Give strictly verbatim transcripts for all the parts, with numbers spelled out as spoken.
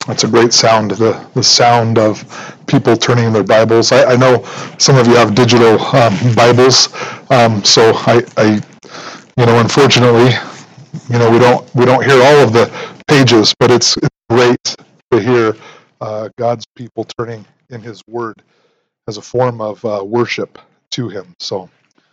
That's a great sound, the, the sound of people turning their Bibles. I, I know some of you have digital um, Bibles, um, so I, I, you know, unfortunately, you know, we don't we don't hear all of the pages, but it's, it's great to hear uh, God's people turning in His Word as a form of uh, worship to Him. So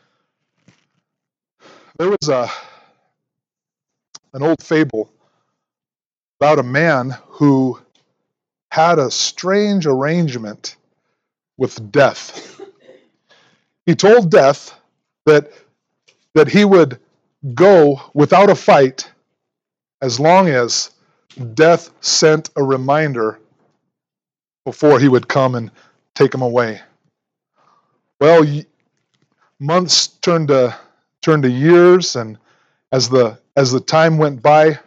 there was a an old fable about a man who had a strange arrangement with death. He told death that that he would go without a fight as long as death sent a reminder before he would come and take him away. Well, months turned to turned to years, and as the as the time went by,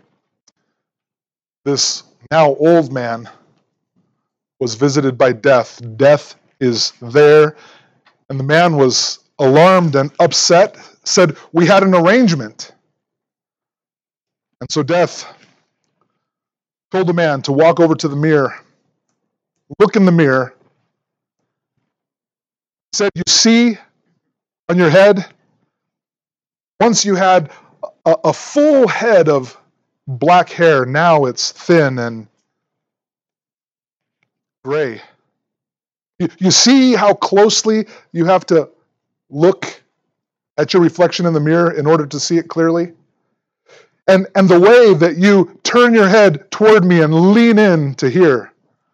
this now old man was visited by death. Death is there, and the man was alarmed and upset, said, "We had an arrangement." And so death told the man to walk over to the mirror, look in the mirror, said, "You see on your head, once you had a, a full head of black hair, now it's thin and gray. You, you see how closely you have to look at your reflection in the mirror in order to see it clearly? And, and the way that you turn your head toward me and lean in to hear."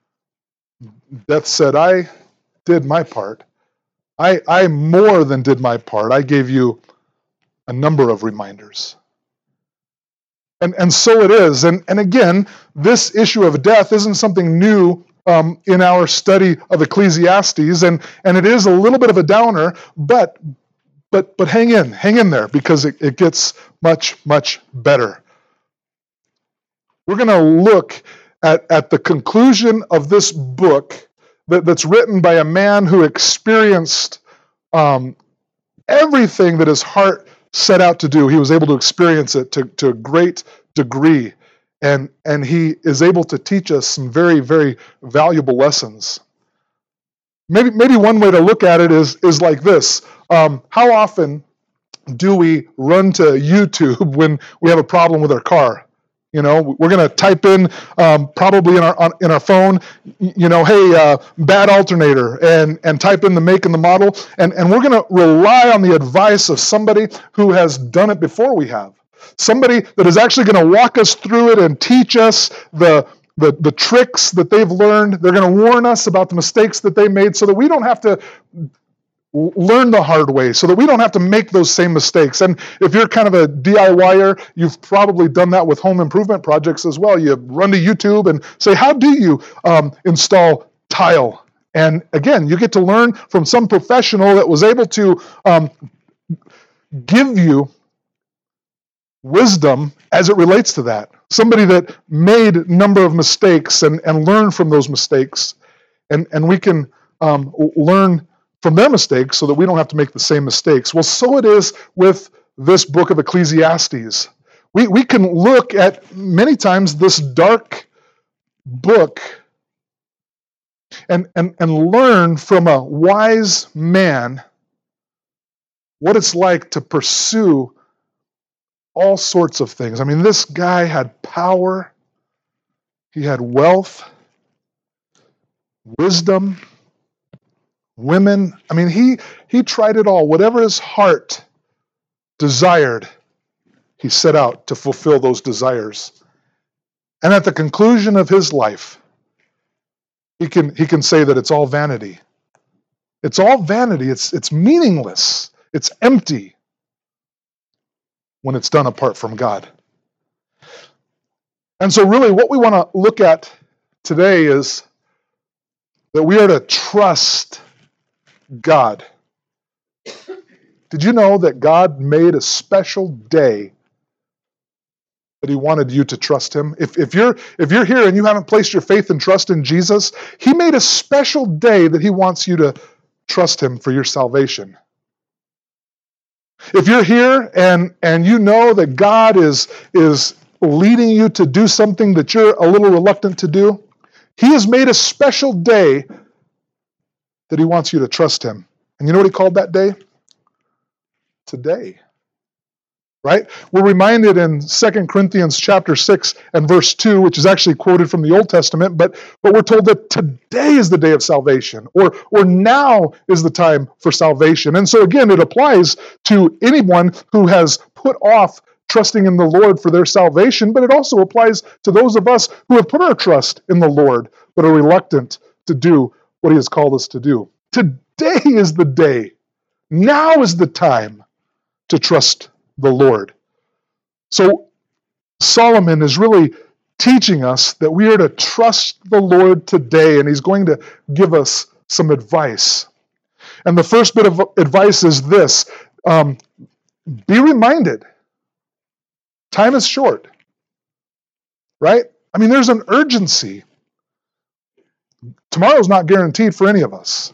Death said, "I did my part. I, I more than did my part. I gave you a number of reminders." And, and so it is. And, and again, this issue of death isn't something new um, in our study of Ecclesiastes, and, and it is a little bit of a downer, but but but hang in, hang in there, because it, it gets much, much better. We're going to look at, at the conclusion of this book that, that's written by a man who experienced um, everything that his heart set out to do. He was able to experience it to, to a great degree, and, and he is able to teach us some very, very valuable lessons. Maybe maybe one way to look at it is, is like this. Um, how often do we run to YouTube when we have a problem with our car? You know, we're going to type in um, probably in our on, in our phone, you know, hey, uh, bad alternator, and and type in the make and the model, and, and we're going to rely on the advice of somebody who has done it before we have. Somebody that is actually going to walk us through it and teach us the the, the tricks that they've learned. They're going to warn us about the mistakes that they made so that we don't have to learn the hard way, so that we don't have to make those same mistakes. And if you're kind of a D I Y er, you've probably done that with home improvement projects as well. You run to YouTube and say, how do you um, install tile? And again, you get to learn from some professional that was able to um, give you wisdom as it relates to that. Somebody that made a number of mistakes and, and learned from those mistakes. And, and we can um, learn from their mistakes so that we don't have to make the same mistakes. Well, so it is with this book of Ecclesiastes. We, we can look at many times this dark book and, and, and learn from a wise man what it's like to pursue all sorts of things. I mean, this guy had power, he had wealth, wisdom, women. I mean, he he tried it all. Whatever his heart desired, he set out to fulfill those desires. And at the conclusion of his life, he can he can say that it's all vanity. It's all vanity. It's it's meaningless. It's empty when it's done apart from God. And so really what we want to look at today is that we are to trust God. Did you know that God made a special day that He wanted you to trust Him? If, if you're if you're here and you haven't placed your faith and trust in Jesus, He made a special day that He wants you to trust Him for your salvation. If you're here and, and you know that God is, is leading you to do something that you're a little reluctant to do, He has made a special day that he wants you to trust him. And you know what he called that day? Today. Right? We're reminded in Second Corinthians chapter six and verse two, which is actually quoted from the Old Testament, but, but we're told that today is the day of salvation, or, or now is the time for salvation. And so again, it applies to anyone who has put off trusting in the Lord for their salvation, but it also applies to those of us who have put our trust in the Lord, but are reluctant to do what he has called us to do. Today is the day. Now is the time to trust the Lord. So Solomon is really teaching us that we are to trust the Lord today, and he's going to give us some advice. And the first bit of advice is this: um, be reminded, time is short, right? I mean, there's an urgency. Tomorrow's not guaranteed for any of us.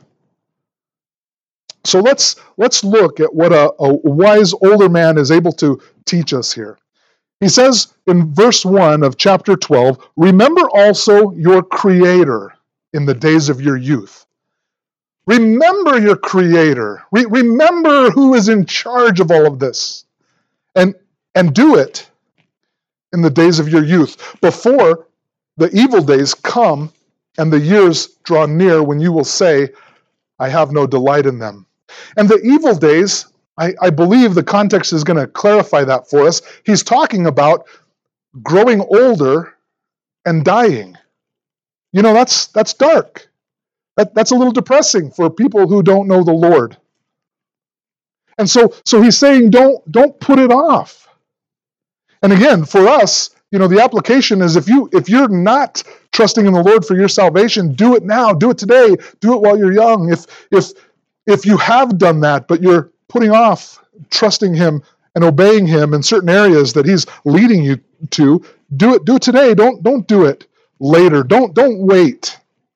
So let's let's look at what a, a wise older man is able to teach us here. He says in verse one of chapter twelve, remember also your Creator in the days of your youth. Remember your Creator. Re- remember who is in charge of all of this. And, and do it in the days of your youth, before the evil days come and the years draw near when you will say, I have no delight in them. And the evil days, I, I believe the context is going to clarify that for us. He's talking about growing older and dying. You know, that's that's dark. That, that's a little depressing for people who don't know the Lord. And so, so he's saying, don't, don't put it off. And again, for us, you know, the application is if you if you're not trusting in the Lord for your salvation, do it now, do it today, do it while you're young. If if if you have done that, but you're putting off trusting him and obeying him in certain areas that he's leading you to, do it, do it today. Don't don't do it later. Don't don't wait.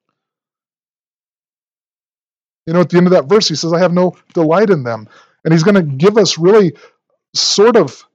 You know, at the end of that verse, he says, I have no delight in them. And he's going to give us really sort of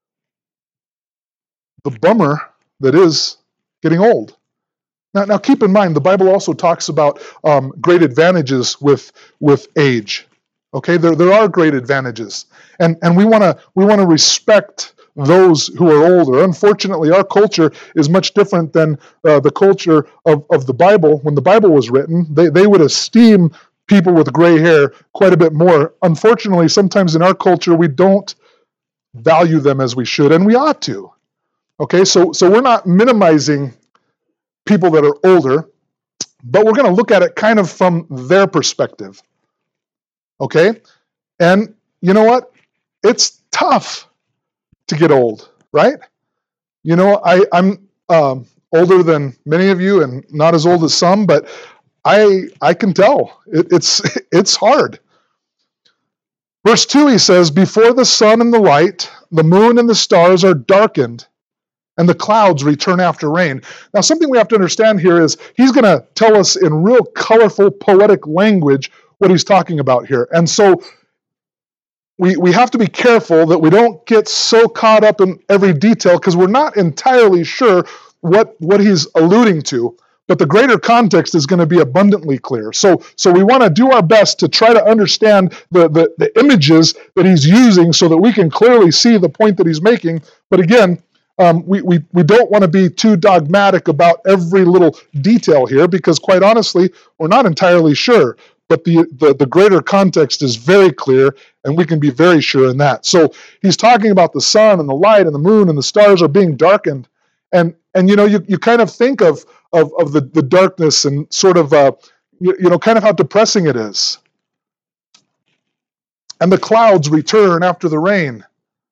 the bummer that is getting old. Now, now keep in mind, the Bible also talks about um, great advantages with with age. Okay, there there are great advantages, and and we want to we want to respect those who are older. Unfortunately, our culture is much different than uh, the culture of, of the Bible. When the Bible was written, they they would esteem people with gray hair quite a bit more. Unfortunately, sometimes in our culture, we don't value them as we should, and we ought to. Okay, so so we're not minimizing people that are older, but we're going to look at it kind of from their perspective. Okay? And you know what? It's tough to get old, right? You know, I, I'm um, older than many of you and not as old as some, but I I can tell. It, it's it's hard. Verse two, he says, before the sun and the light, the moon and the stars are darkened, and the clouds return after rain. Now, something we have to understand here is he's going to tell us in real colorful, poetic language what he's talking about here. And so we, we have to be careful that we don't get so caught up in every detail because we're not entirely sure what, what he's alluding to. But the greater context is going to be abundantly clear. So, so we want to do our best to try to understand the, the, the images that he's using so that we can clearly see the point that he's making. But again, Um, we, we, we don't want to be too dogmatic about every little detail here because, quite honestly, we're not entirely sure. But the, the, the greater context is very clear, and we can be very sure in that. So he's talking about the sun and the light and the moon and the stars are being darkened. And, and you know, you, you kind of think of, of, of the, the darkness and sort of, uh, you, you know, kind of how depressing it is. And the clouds return after the rain.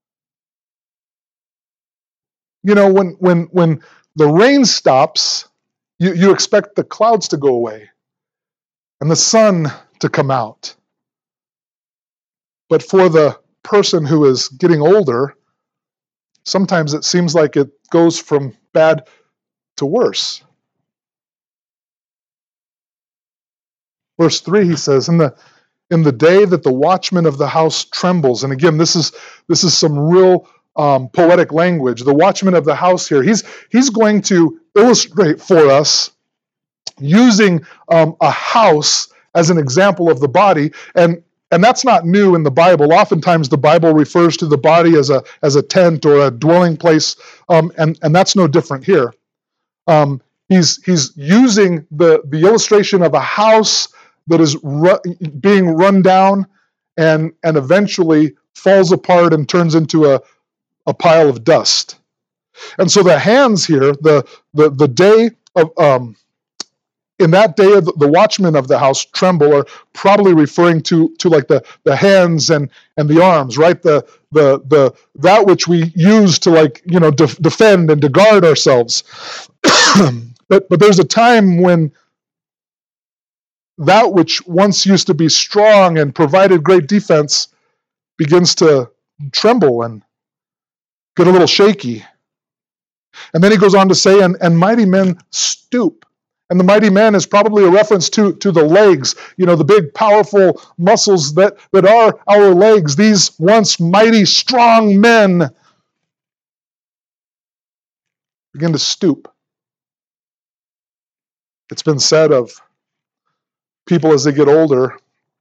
You know, when when when the rain stops, you, you expect the clouds to go away and the sun to come out. But for the person who is getting older, sometimes it seems like it goes from bad to worse. Verse three, he says, in the in the day that the watchman of the house trembles, and again, this is this is some real Um, poetic language. The watchman of the house here, he's he's going to illustrate for us using um, a house as an example of the body. And and that's not new in the Bible. Oftentimes the Bible refers to the body as a as a tent or a dwelling place, um, and, and that's no different here. Um, he's he's using the, the illustration of a house that is ru- being run down and and eventually falls apart and turns into a, a pile of dust. And so the hands here, the the the day of um, in that day of the watchmen of the house tremble are probably referring to to like the the hands and and the arms, right? The the the that which we use to like you know def- defend and to guard ourselves. but but there's a time when that which once used to be strong and provided great defense begins to tremble and get a little shaky. And then he goes on to say, and, and mighty men stoop. And the mighty man is probably a reference to, to the legs, you know, the big, powerful muscles that, that are our legs. These once mighty, strong men begin to stoop. It's been said of people as they get older,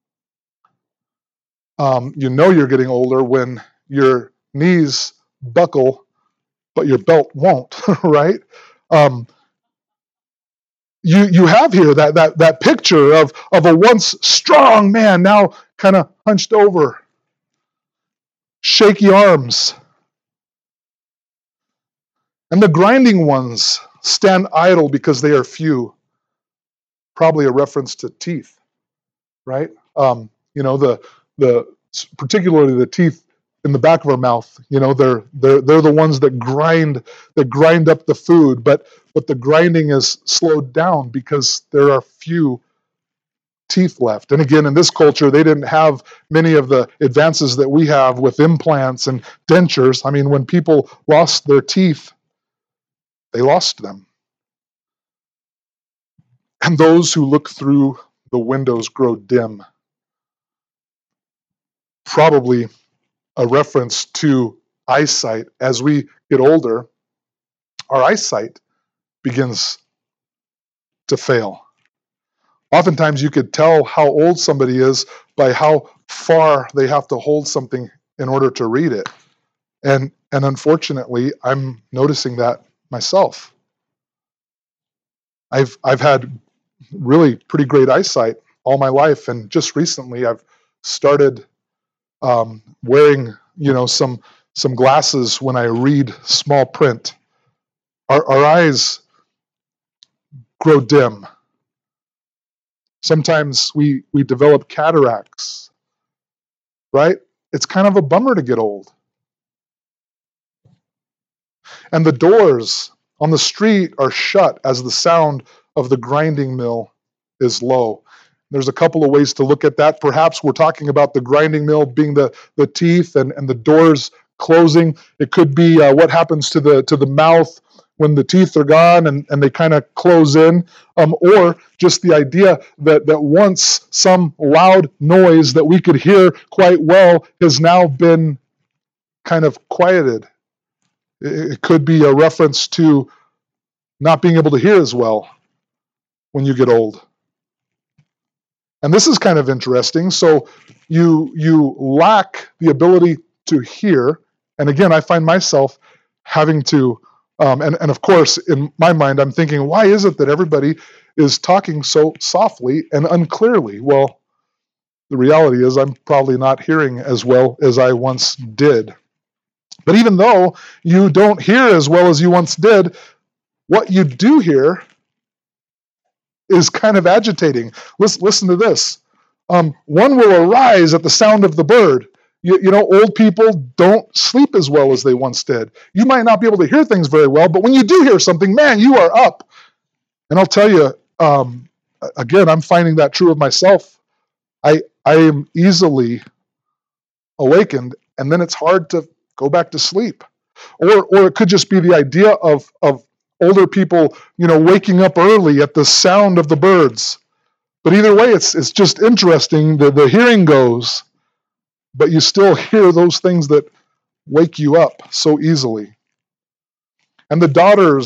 um, you know you're getting older when your knees buckle, but your belt won't, right? Um, you you have here that that that picture of of a once strong man now kind of hunched over, shaky arms, and the grinding ones stand idle because they are few. Probably a reference to teeth, right? Um, you know the the particularly the teeth in the back of our mouth. You know they're they're they're the ones that grind that grind up the food, but but the grinding is slowed down because there are few teeth left. And again, in this culture, they didn't have many of the advances that we have with implants and dentures. I mean, when people lost their teeth, they lost them. And those who look through the windows grow dim. Probably a reference to eyesight. As we get older, our eyesight begins to fail. Oftentimes you could tell how old somebody is by how far they have to hold something in order to read it. And and unfortunately, I'm noticing that myself. I've I've had really pretty great eyesight all my life, and just recently I've started um, wearing you know some some glasses when I read small print. Our, our eyes grow dim. Sometimes we we develop cataracts, right? It's kind of a bummer to get old. And the doors on the street are shut as the sound of the grinding mill is low. There's a couple of ways to look at that. Perhaps we're talking about the grinding mill being the, the teeth and, and the doors closing. It could be uh, what happens to the to the mouth when the teeth are gone and, and they kind of close in, um, or just the idea that, that once some loud noise that we could hear quite well has now been kind of quieted. It could be a reference to not being able to hear as well when you get old. And this is kind of interesting. So you you lack the ability to hear. And again, I find myself having to, um, and, and of course, in my mind, I'm thinking, why is it that everybody is talking so softly and unclearly? Well, the reality is I'm probably not hearing as well as I once did. But even though you don't hear as well as you once did, what you do hear is kind of agitating. Listen, listen to this. Um, one will arise at the sound of the bird. You, you know, old people don't sleep as well as they once did. You might not be able to hear things very well, but when you do hear something, man, you are up. And I'll tell you, um, again, I'm finding that true of myself. I I am easily awakened, and then it's hard to go back to sleep. Or or it could just be the idea of of older people, you know, waking up early at the sound of the birds. But either way, it's it's just interesting. The, the hearing goes, but you still hear those things that wake you up so easily. And the daughters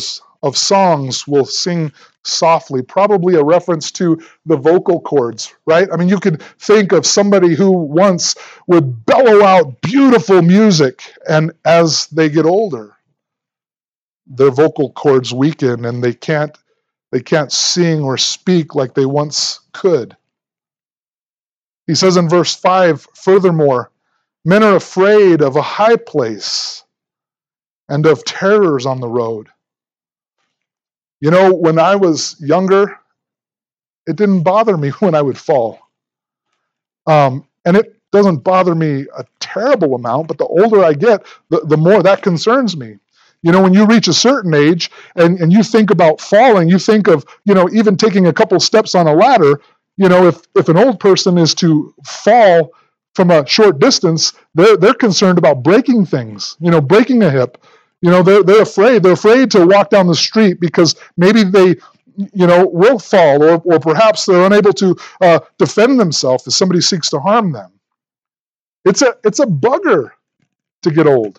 of songs will sing softly, probably a reference to the vocal cords, right? I mean, you could think of somebody who once would bellow out beautiful music, and as they get older, their vocal cords weaken and they can't they can't sing or speak like they once could. He says in verse five, furthermore, men are afraid of a high place and of terrors on the road. You know, when I was younger, it didn't bother me when I would fall. Um, and it doesn't bother me a terrible amount, but the older I get, the, the more that concerns me. You know, when you reach a certain age and, and you think about falling, you think of, you know, even taking a couple steps on a ladder. You know, if, if an old person is to fall from a short distance, they're, they're concerned about breaking things, you know, breaking a hip. You know, they're, they're afraid. They're afraid to walk down the street because maybe they, you know, will fall, or, or perhaps they're unable to uh, defend themselves if somebody seeks to harm them. It's a, it's a bugger to get old.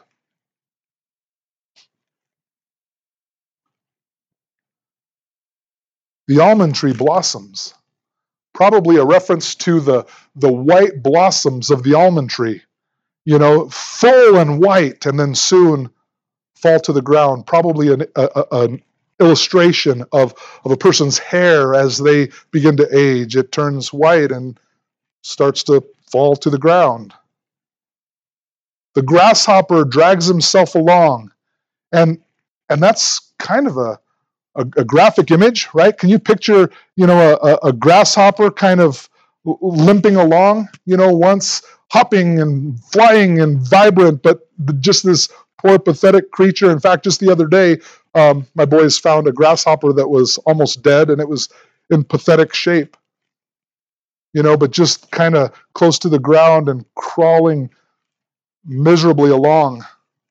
The almond tree blossoms, probably a reference to the, the white blossoms of the almond tree, you know, full and white, and then soon fall to the ground, probably an, a, a, an illustration of, of a person's hair as they begin to age. It turns white and starts to fall to the ground. The grasshopper drags himself along, and and that's kind of a A, a graphic image, right? Can you picture, you know, a, a grasshopper kind of limping along, you know, once hopping and flying and vibrant, but just this poor, pathetic creature. In fact, just the other day, um, my boys found a grasshopper that was almost dead, and it was in pathetic shape, you know, but just kind of close to the ground and crawling miserably along.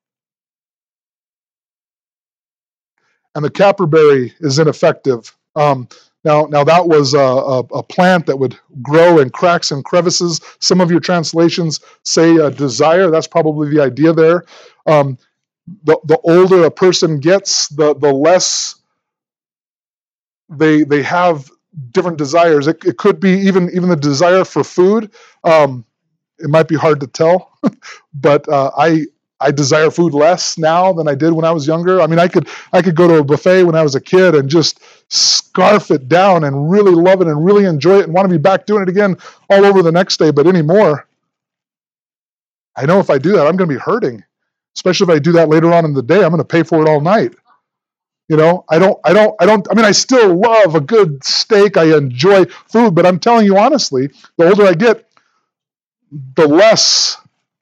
And the caperberry is ineffective. Um, now, now that was a, a, a plant that would grow in cracks and crevices. Some of your translations say a desire. That's probably the idea there. Um, the, the older a person gets, the, the less they they have different desires. It, it could be even, even the desire for food. Um, it might be hard to tell, but uh, I I desire food less now than I did when I was younger. I mean, I could I could go to a buffet when I was a kid and just scarf it down and really love it and really enjoy it and want to be back doing it again all over the next day. But anymore, I know if I do that, I'm going to be hurting. Especially if I do that later on in the day, I'm going to pay for it all night. You know, I don't, I don't, I don't, I mean, I still love a good steak. I enjoy food, but I'm telling you honestly, the older I get, the less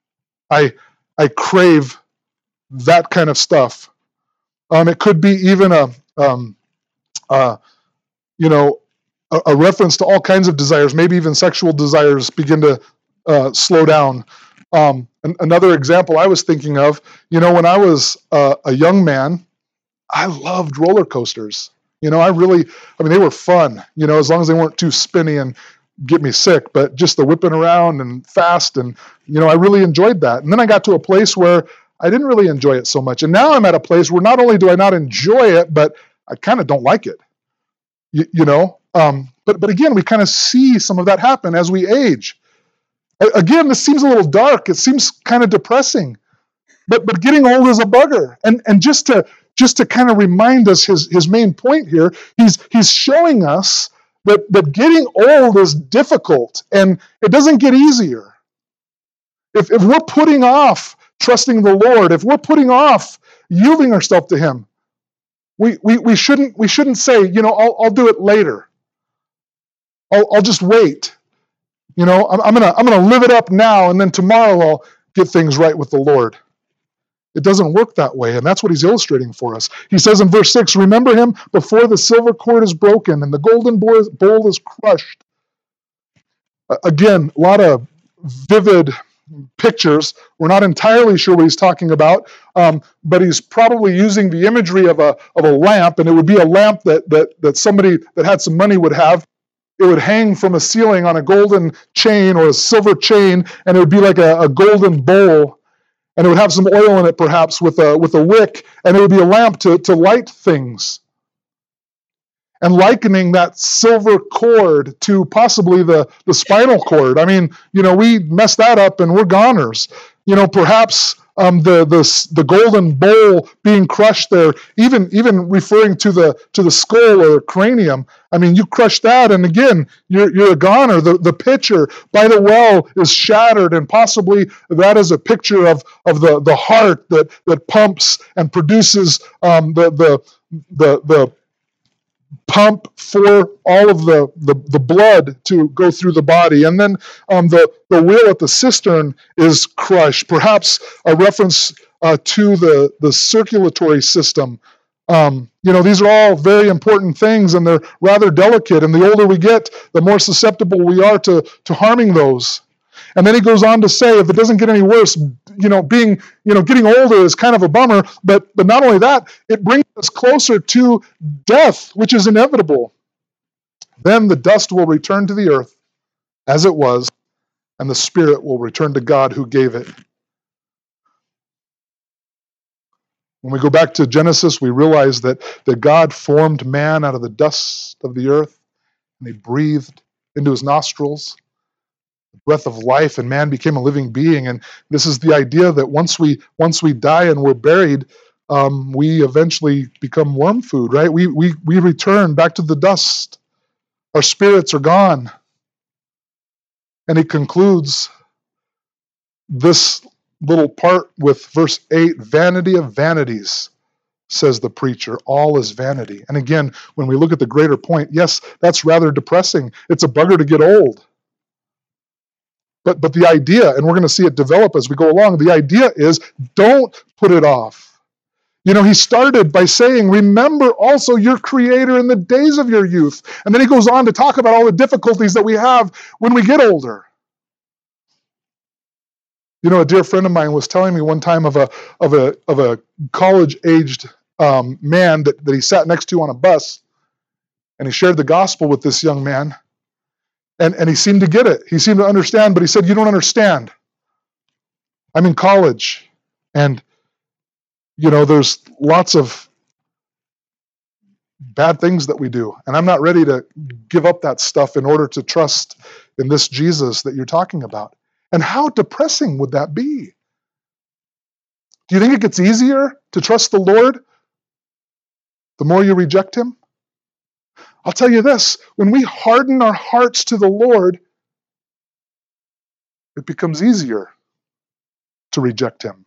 I, I crave that kind of stuff. Um, it could be even a, um, uh, you know, a, a reference to all kinds of desires. Maybe even sexual desires begin to uh, slow down. Um, an, another example I was thinking of, you know, when I was uh, a young man, I loved roller coasters. You know, I really, I mean, they were fun, you know, as long as they weren't too spinny and get me sick, but just the whipping around and fast. And, you know, I really enjoyed that. And then I got to a place where I didn't really enjoy it so much. And now I'm at a place where not only do I not enjoy it, but I kind of don't like it, you, you know. Um, but, but again, we kind of see some of that happen as we age. Again, this seems a little dark. It seems kind of depressing, but but getting old is a bugger. And and just to just to kind of remind us his his main point here, he's he's showing us that that getting old is difficult and it doesn't get easier. If if we're putting off trusting the Lord, if we're putting off yielding ourselves to Him, we we we shouldn't we shouldn't say, you know, I'll I'll do it later. I'll I'll just wait. You know, I'm, I'm gonna I'm gonna live it up now, and then tomorrow I'll get things right with the Lord. It doesn't work that way, and that's what he's illustrating for us. He says in verse six, "Remember him before the silver cord is broken and the golden bowl is crushed." Uh, again, a lot of vivid pictures. We're not entirely sure what he's talking about, um, but he's probably using the imagery of a of a lamp, and it would be a lamp that that that somebody that had some money would have. It would hang from a ceiling on a golden chain or a silver chain, and it would be like a, a golden bowl, and it would have some oil in it, perhaps with a with a wick, and it would be a lamp to to light things. and likening that silver cord to possibly the, the spinal cord. I mean, you know, we mess that up and we're goners. You know, perhaps um, the, the the golden bowl being crushed there, even even referring to the to the skull or the cranium. I mean, you crush that, and again, you're you're a goner. The the pitcher by the well is shattered, and possibly that is a picture of of the, the heart that that pumps and produces um, the the the the pump for all of the, the, the blood to go through the body. And then um, the, the wheel at the cistern is crushed, perhaps a reference uh, to the, the circulatory system. Um, you know, these are all very important things, and they're rather delicate. And the older we get, the more susceptible we are to, to harming those. And then he goes on to say, if it doesn't get any worse, you know, being, you know, getting older is kind of a bummer, but but not only that, it brings us closer to death, which is inevitable. Then the dust will return to the earth as it was, and the spirit will return to God who gave it. When we go back to Genesis, we realize that, that God formed man out of the dust of the earth, and he breathed into his nostrils breath of life, and man became a living being. And this is the idea that once we once we die and we're buried, um, we eventually become worm food, right? We we we return back to the dust. Our spirits are gone. And he concludes this little part with verse eight, vanity of vanities, says the preacher. All is vanity. And again, when we look at the greater point, yes, that's rather depressing. It's a bugger to get old. But but the idea, and we're going to see it develop as we go along, the idea is don't put it off. You know, he started by saying, remember also your Creator in the days of your youth. And then he goes on to talk about all the difficulties that we have when we get older. You know, a dear friend of mine was telling me one time of a of a of a college-aged um, man that, that he sat next to on a bus, and he shared the gospel with this young man. And, and he seemed to get it. He seemed to understand, but he said, you don't understand. I'm in college, and, you know, there's lots of bad things that we do, and I'm not ready to give up that stuff in order to trust in this Jesus that you're talking about. And how depressing would that be? Do you think it gets easier to trust the Lord the more you reject him? I'll tell you this, when we harden our hearts to the Lord, it becomes easier to reject him.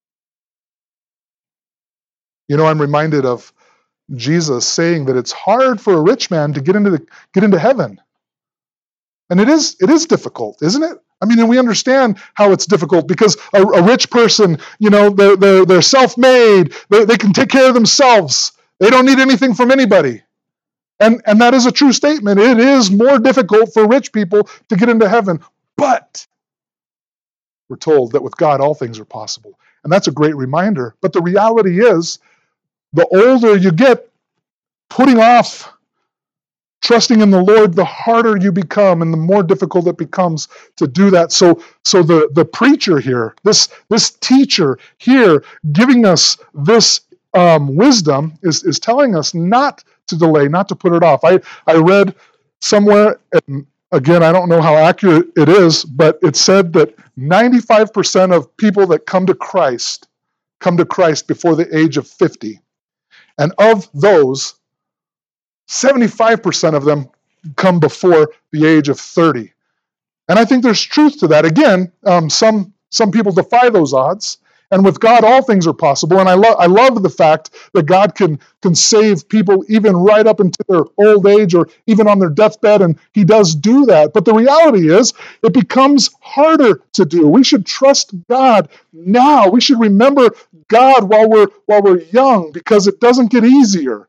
You know, I'm reminded of Jesus saying that it's hard for a rich man to get into the, get into heaven. And it is it is difficult, isn't it? I mean, and we understand how it's difficult because a, a rich person, you know, they're, they're, they're self-made, they, they can take care of themselves. They don't need anything from anybody. And, and that is a true statement. It is more difficult for rich people to get into heaven. But we're told that with God, all things are possible. And that's a great reminder. But the reality is, the older you get, putting off trusting in the Lord, the harder you become and the more difficult it becomes to do that. So, so the, the preacher here, this, this teacher here, giving us this um, wisdom is, is telling us not to delay, not to put it off. I, I read somewhere, and again, I don't know how accurate it is, but it said that ninety-five percent of people that come to Christ come to Christ before the age of fifty. And of those, seventy-five percent of them come before the age of thirty. And I think there's truth to that. Again, um, some some people defy those odds. And with God, all things are possible. And I, lo- I love the fact that God can, can save people even right up into their old age or even on their deathbed, and he does do that. But the reality is, it becomes harder to do. We should trust God now. We should remember God while we're, while we're young, because it doesn't get easier.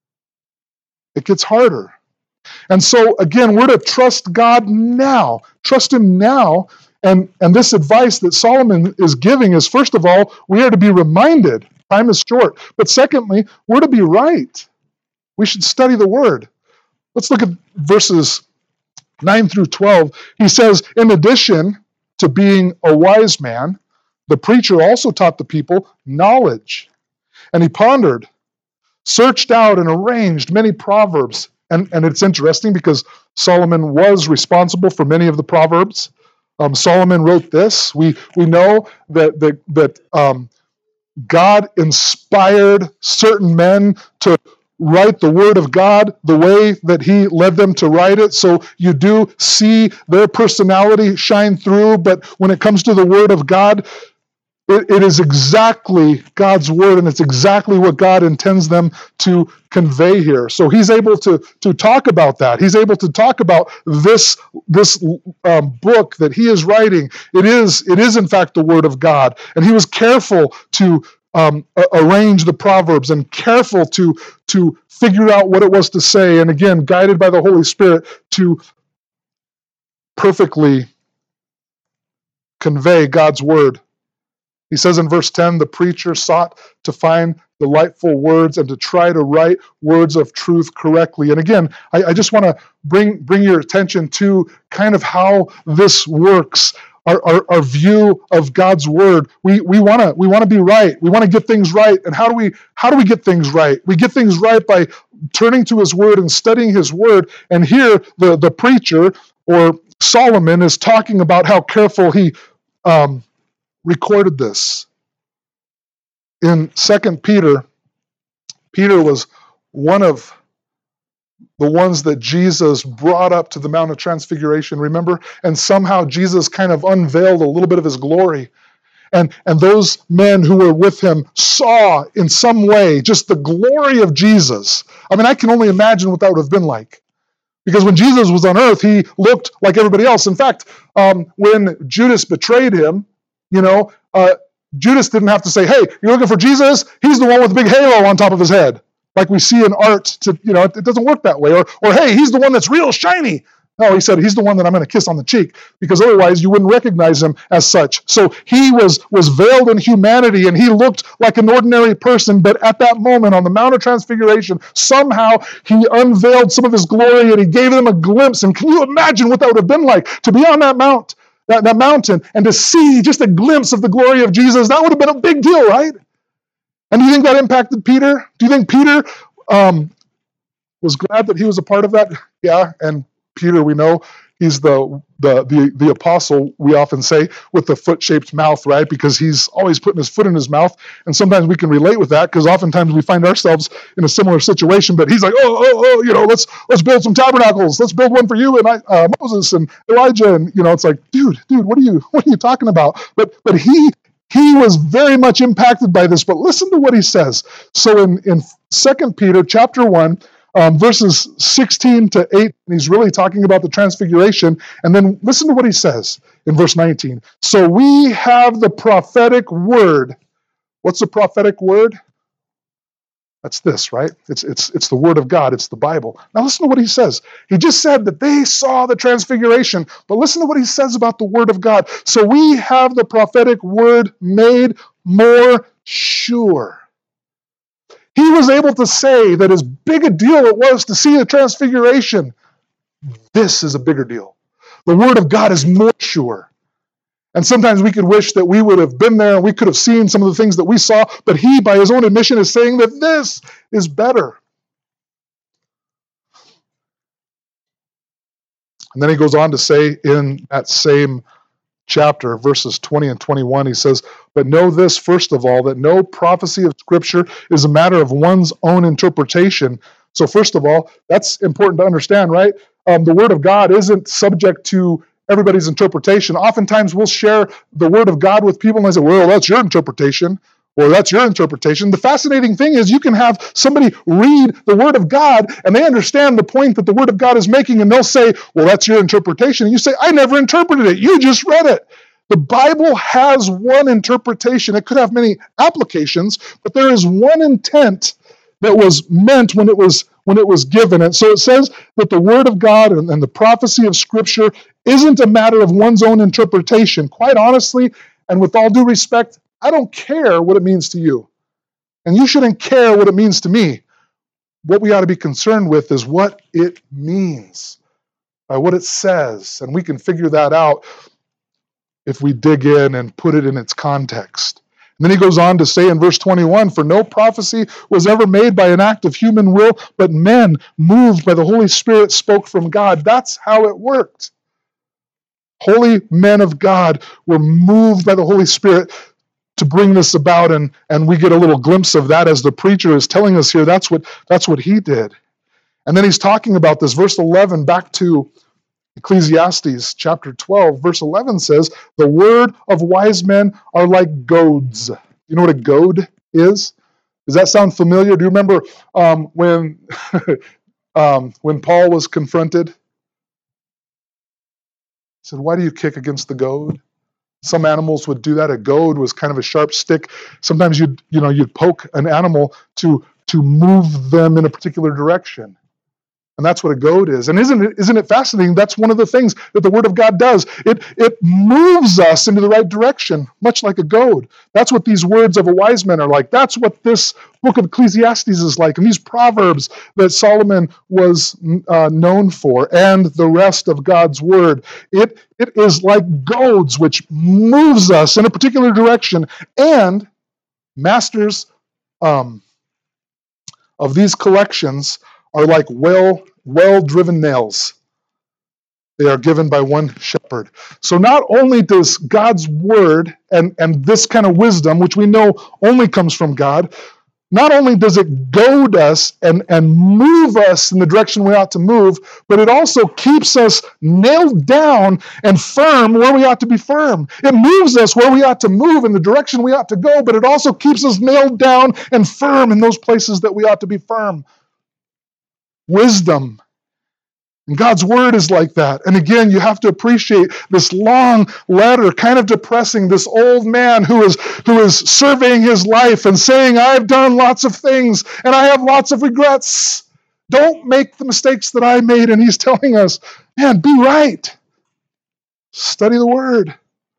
It gets harder. And so, again, we're to trust God now. Trust him now. And, and this advice that Solomon is giving is, first of all, we are to be reminded. Time is short. But secondly, we're to be right. We should study the word. Let's look at verses nine through twelve. He says, in addition to being a wise man, the preacher also taught the people knowledge. And he pondered, searched out and arranged many proverbs. And, and it's interesting because Solomon was responsible for many of the proverbs. Um, Solomon wrote this. We we know that that, that um, God inspired certain men to write the word of God the way that he led them to write it. So you do see their personality shine through, but when it comes to the word of God, it, it is exactly God's word, and it's exactly what God intends them to convey here. So he's able to, to talk about that. He's able to talk about this, this um, book that he is writing. It is, it is in fact the word of God. And he was careful to um, a- arrange the proverbs and careful to, to figure out what it was to say. And again, guided by the Holy Spirit to perfectly convey God's word. He says in verse ten, the preacher sought to find delightful words and to try to write words of truth correctly. And again, I, I just want to bring bring your attention to kind of how this works. Our, our, our view of God's word. We we want to we want to be right. We want to get things right. And how do we how do we get things right? We get things right by turning to his word and studying his word. And here the, the preacher, or Solomon, is talking about how careful he um, recorded this. In Second Peter, Peter was one of the ones that Jesus brought up to the Mount of Transfiguration, remember? And somehow Jesus kind of unveiled a little bit of his glory. And, and those men who were with him saw in some way just the glory of Jesus. I mean, I can only imagine what that would have been like. Because when Jesus was on earth, he looked like everybody else. In fact, um, when Judas betrayed him, you know, uh, Judas didn't have to say, hey, you're looking for Jesus? He's the one with the big halo on top of his head. Like we see in art, to, you know, it, it doesn't work that way. Or, or, hey, he's the one that's real shiny. No, he said, he's the one that I'm going to kiss on the cheek, because otherwise you wouldn't recognize him as such. So he was, was veiled in humanity, and he looked like an ordinary person, but at that moment on the Mount of Transfiguration, somehow he unveiled some of his glory, and he gave them a glimpse. And can you imagine what that would have been like to be on that mount, that, that mountain, and to see just a glimpse of the glory of Jesus? That would have been a big deal, right? And do you think that impacted Peter? Do you think Peter um, was glad that he was a part of that? Yeah, and Peter, we know, he's the, the the the apostle, we often say, with the foot-shaped mouth, right? Because he's always putting his foot in his mouth. And sometimes we can relate with that, because oftentimes we find ourselves in a similar situation. But he's like, oh, oh, oh, you know, let's let's build some tabernacles. Let's build one for you and I, uh, Moses and Elijah. And, you know, it's like, dude, dude, what are you what are you talking about? But but he he was very much impacted by this. But listen to what he says. So in, in Second Peter chapter one, Um, verses sixteen to eight, he's really talking about the transfiguration. And then listen to what he says in verse nineteen. So we have the prophetic word. What's the prophetic word? That's this, right? It's, it's, it's the word of God. It's the Bible. Now listen to what he says. He just said that they saw the transfiguration, but listen to what he says about the word of God. So we have the prophetic word made more sure. He was able to say that as big a deal it was to see the transfiguration, this is a bigger deal. The word of God is more sure. And sometimes we could wish that we would have been there and we could have seen some of the things that we saw, but he, by his own admission, is saying that this is better. And then he goes on to say in that same chapter, verses twenty and twenty-one, he says, but know this, first of all, that no prophecy of Scripture is a matter of one's own interpretation. So first of all, that's important to understand, right? Um, the Word of God isn't subject to everybody's interpretation. Oftentimes we'll share the Word of God with people and they say, well, that's your interpretation, or that's your interpretation. The fascinating thing is you can have somebody read the Word of God and they understand the point that the Word of God is making, and they'll say, well, that's your interpretation. And you say, I never interpreted it. You just read it. The Bible has one interpretation. It could have many applications, but there is one intent that was meant when it was when it was given. And so it says that the Word of God and, and the prophecy of Scripture isn't a matter of one's own interpretation. Quite honestly, and with all due respect, I don't care what it means to you. And you shouldn't care what it means to me. What we ought to be concerned with is what it means, by what it says. And we can figure that out if we dig in and put it in its context. And then he goes on to say in verse twenty-one, for no prophecy was ever made by an act of human will, but men moved by the Holy Spirit spoke from God. That's how it worked. Holy men of God were moved by the Holy Spirit to bring this about, and, and we get a little glimpse of that as the preacher is telling us here. That's what, that's what he did. And then he's talking about this. Verse eleven, back to Ecclesiastes chapter twelve, verse eleven says, the word of wise men are like goads. You know what a goad is? Does that sound familiar? Do you remember um, when, um, when Paul was confronted? He said, why do you kick against the goad? Some animals would do that. A goad was kind of a sharp stick. Sometimes you'd, you know, you'd poke an animal to, to move them in a particular direction. And that's what a goad is. And isn't it, isn't it fascinating? That's one of the things that the Word of God does. It, it moves us into the right direction, much like a goad. That's what these words of a wise man are like. That's what this book of Ecclesiastes is like. And these proverbs that Solomon was uh, known for, and the rest of God's Word, it, it is like goads, which moves us in a particular direction. And masters um, of these collections are like well, well-driven nails. They are given by one shepherd. So not only does God's word and, and this kind of wisdom, which we know only comes from God, not only does it goad us and, and move us in the direction we ought to move, but it also keeps us nailed down and firm where we ought to be firm. It moves us where we ought to move in the direction we ought to go, but it also keeps us nailed down and firm in those places that we ought to be firm. Wisdom. And God's word is like that. And again, you have to appreciate this long letter, kind of depressing, this old man who is, who is surveying his life and saying, I've done lots of things and I have lots of regrets. Don't make the mistakes that I made. And he's telling us, man, be right. Study the word.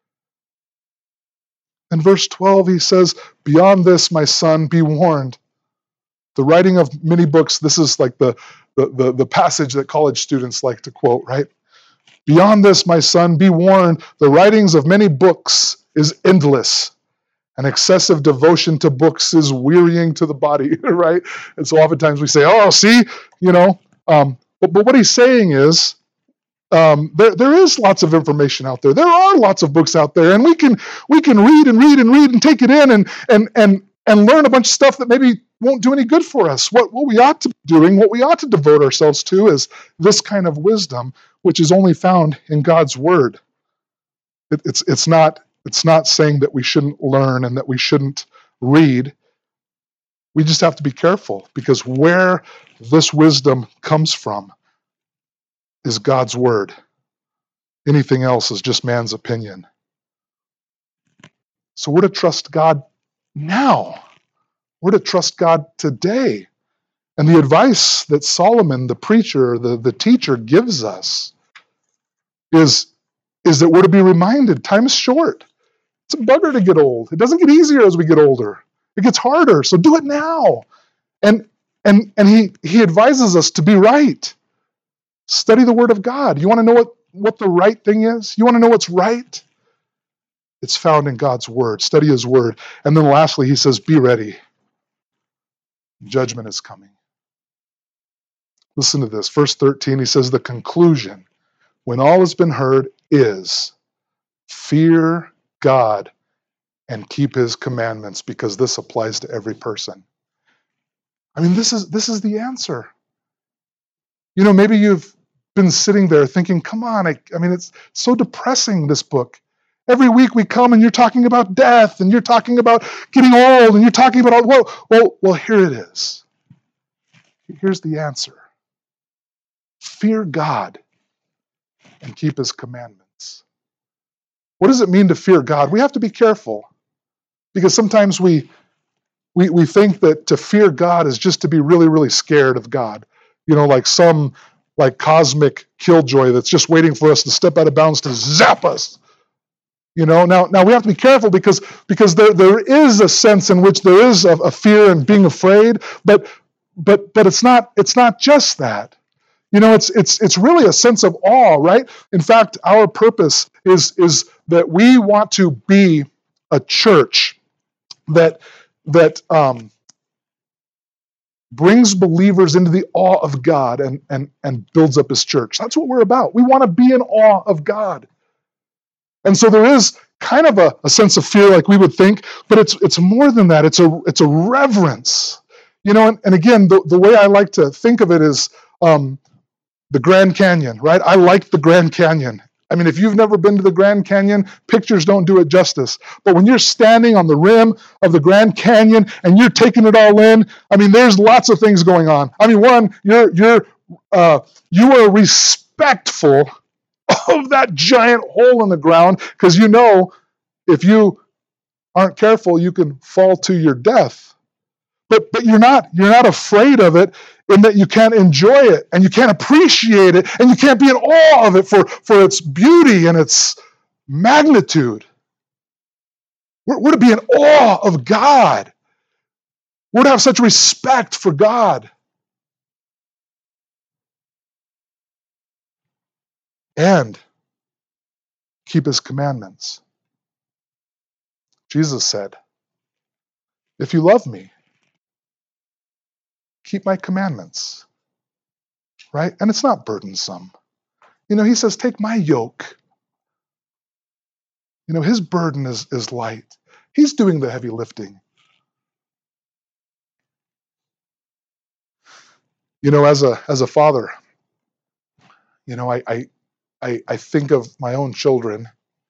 In verse twelve, he says, beyond this, my son, be warned. The writing of many books, this is like the, the, the, the passage that college students like to quote, right? Beyond this, my son, be warned, the writings of many books is endless, and excessive devotion to books is wearying to the body, right? And so oftentimes we say, oh, see, you know, um, but, but what he's saying is, um, there, there is lots of information out there. There are lots of books out there, and we can, we can read and read and read and take it in and, and, and, and learn a bunch of stuff that maybe won't do any good for us. What, what we ought to be doing, what we ought to devote ourselves to is this kind of wisdom, which is only found in God's word. It, it's, it's, not, it's not saying that we shouldn't learn and that we shouldn't read. We just have to be careful, because where this wisdom comes from is God's word. Anything else is just man's opinion. So we're to trust God now. We're to trust God today. And the advice that Solomon, the preacher, the, the teacher, gives us is, is that we're to be reminded time is short. It's a bugger to get old. It doesn't get easier as we get older. It gets harder. So do it now. And and and he, he advises us to be right. Study the word of God. You want to know what, what the right thing is? You want to know what's right? It's found in God's word. Study his word. And then lastly, he says, be ready. Judgment is coming. Listen to this. Verse thirteen, he says, the conclusion, when all has been heard, is fear God and keep his commandments, because this applies to every person. I mean, this is this is the answer. You know, maybe you've been sitting there thinking, come on, I, I mean, it's so depressing, this book. Every week we come and you're talking about death and you're talking about getting old and you're talking about, well, well, well, here it is. Here's the answer. Fear God and keep his commandments. What does it mean to fear God? We have to be careful, because sometimes we, we, we think that to fear God is just to be really, really scared of God. You know, like some like cosmic killjoy that's just waiting for us to step out of bounds to zap us. You know, now now we have to be careful, because because there, there is a sense in which there is a, a fear and being afraid, but but but it's not it's not just that. You know, it's it's it's really a sense of awe, right? In fact, our purpose is is that we want to be a church that that um, brings believers into the awe of God and, and, and builds up his church. That's what we're about. We want to be in awe of God. And so there is kind of a, a sense of fear like we would think, but it's it's more than that. It's a it's a reverence. You know, and, and again, the, the way I like to think of it is um, the Grand Canyon, right? I like the Grand Canyon. I mean, if you've never been to the Grand Canyon, pictures don't do it justice. But when you're standing on the rim of the Grand Canyon and you're taking it all in, I mean, there's lots of things going on. I mean, one, you're you're uh, you are respectful of that giant hole in the ground because you know if you aren't careful, you can fall to your death. But but you're not you're not afraid of it in that you can't enjoy it and you can't appreciate it and you can't be in awe of it for, for its beauty and its magnitude. We're, we're to be in awe of God. We're to have such respect for God. And keep his commandments. Jesus said, if you love me, keep my commandments. Right? And it's not burdensome. You know, he says, take my yoke. You know, his burden is, is light. He's doing the heavy lifting. You know, as a as a father, you know, I I I, I think of my own children,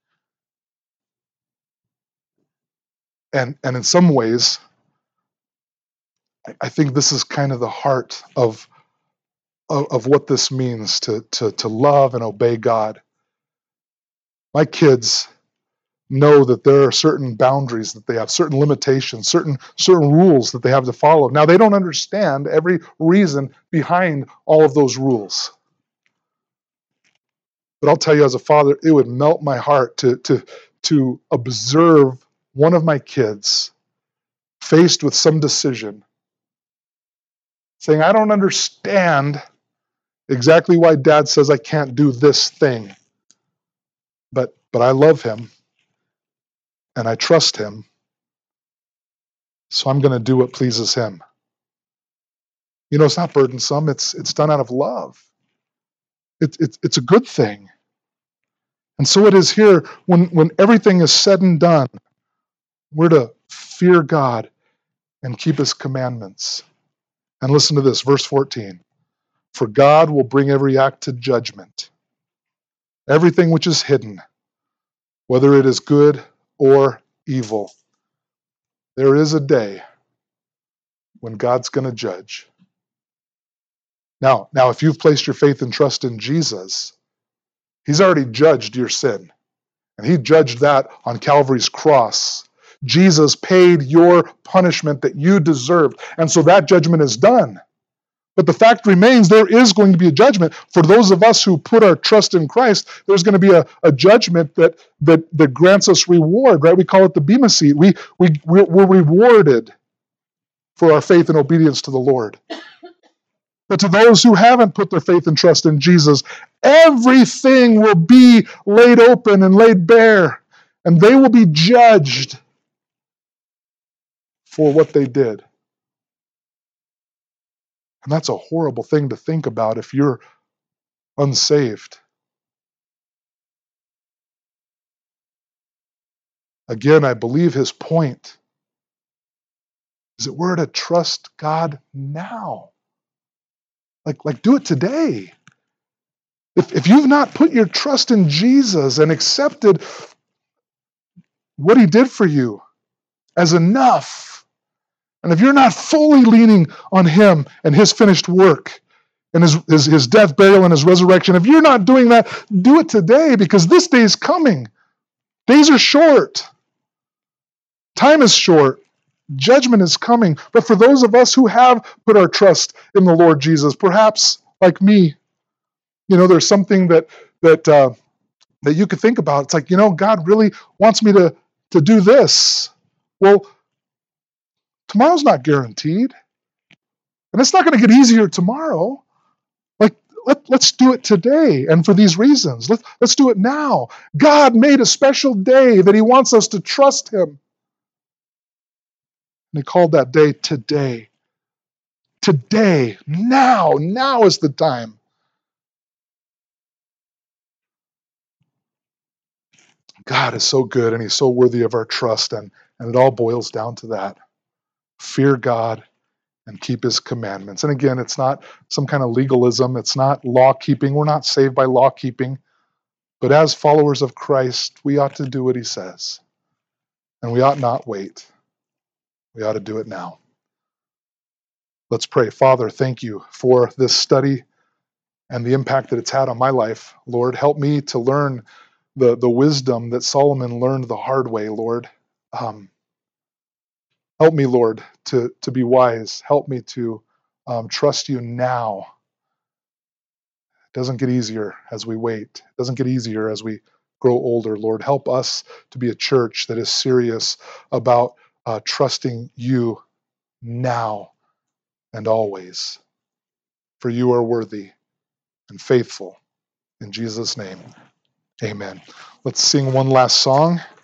and and in some ways, I, I think this is kind of the heart of, of of what this means to to to love and obey God. My kids know that there are certain boundaries that they have, certain limitations, certain certain rules that they have to follow. Now, they don't understand every reason behind all of those rules. But I'll tell you, as a father, it would melt my heart to to to observe one of my kids faced with some decision, saying, I don't understand exactly why dad says I can't do this thing, but but I love him and I trust him, so I'm going to do what pleases him. You know, it's not burdensome. It's it's done out of love. It's it's it's a good thing. And so it is here when when everything is said and done, we're to fear God and keep his commandments. And listen to this, verse fourteen. For God will bring every act to judgment, everything which is hidden, whether it is good or evil. There is a day when God's going to judge. Now, now, if you've placed your faith and trust in Jesus, he's already judged your sin. And he judged that on Calvary's cross. Jesus paid your punishment that you deserved. And so that judgment is done. But the fact remains, there is going to be a judgment. For those of us who put our trust in Christ, there's going to be a, a judgment that, that, that grants us reward, right? We call it the Bema seat. We, we, we're rewarded for our faith and obedience to the Lord. But to those who haven't put their faith and trust in Jesus, everything will be laid open and laid bare, and they will be judged for what they did. And that's a horrible thing to think about if you're unsaved. Again, I believe his point is that we're to trust God now. Like, like do it today. If, if you've not put your trust in Jesus and accepted what he did for you as enough, and if you're not fully leaning on him and his finished work and his, his, his death, burial, and his resurrection, if you're not doing that, do it today, because this day is coming. Days are short. Time is short. Judgment is coming. But for those of us who have put our trust in the Lord Jesus, perhaps like me, you know, there's something that that uh, that you could think about. It's like, you know, God really wants me to to do this. Well, tomorrow's not guaranteed, and it's not going to get easier tomorrow. Like, let, let's do it today, and for these reasons. Let, let's do it now. God made a special day that he wants us to trust him. And he called that day today. Today, now, now is the time. God is so good and he's so worthy of our trust, and, and it all boils down to that. Fear God and keep his commandments. And again, it's not some kind of legalism. It's not law keeping. We're not saved by law keeping. But as followers of Christ, we ought to do what he says. And we ought not wait. We ought to do it now. Let's pray. Father, thank you for this study and the impact that it's had on my life. Lord, help me to learn the, the wisdom that Solomon learned the hard way, Lord. Um, help me, Lord, to, to be wise. Help me to um, trust you now. It doesn't get easier as we wait. It doesn't get easier as we grow older. Lord, help us to be a church that is serious about uh, trusting you now and always. For you are worthy and faithful. In Jesus' name, amen. Let's sing one last song.